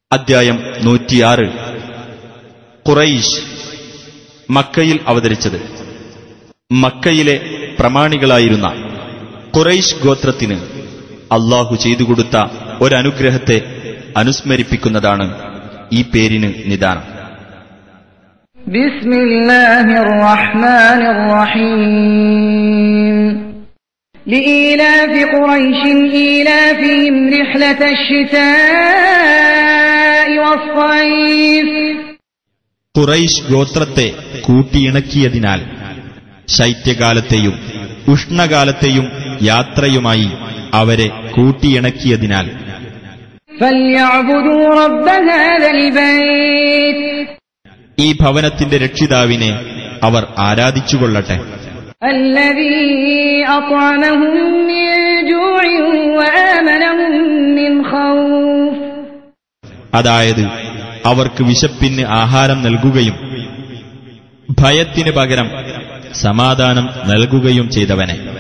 അദ്ധ്യായം 106. ഖുറൈശ് മക്കയിൽ അവതരിച്ചത്. മക്കയിലെ പ്രമാണികളായിരുന്ന ഖുറൈശ് ഗോത്രത്തിന് അല്ലാഹു ചെയ്തുകൊടുത്ത ഒരനുഗ്രഹത്തെ അനുസ്മരിപ്പിക്കുന്നതാണ് ഈ പേരിന് നിദാനം. ബിസ്മില്ലാഹിർ റഹ്മാനിർ റഹീം. ലഇലാഫി ഖുറൈശിൻ ഈലാഫിഹിം റിഹ്ലതശ് ശിതാഇ വസ്സൈഫ്. ഖുറൈശ് ഗോത്രത്തെ കൂട്ടിയിണക്കിയതിനാൽ ശൈത്യകാലത്തെയും ഉഷ്ണകാലത്തെയും യാത്രയുമായി അവരെ കൂട്ടിയിണക്കിയതിനാൽ ഫൽയഅ്ബുദൂ റബ്ബ ഹാദൽ ബൈത്ത്. ഈ ഭവനത്തിന്റെ രക്ഷിതാവിനെ അവർ ആരാധിച്ചുകൊള്ളട്ടെ. അല്ലദീ അത്അമഹും മിൻ ജൂഇൻ വആമനഹും മിൻ ഖൗഫ്. അതായത് അവർക്ക് വിശപ്പിന് ആഹാരം നൽകുകയും ഭയത്തിന് പകരം സമാധാനം നൽകുകയും ചെയ്തവനെ.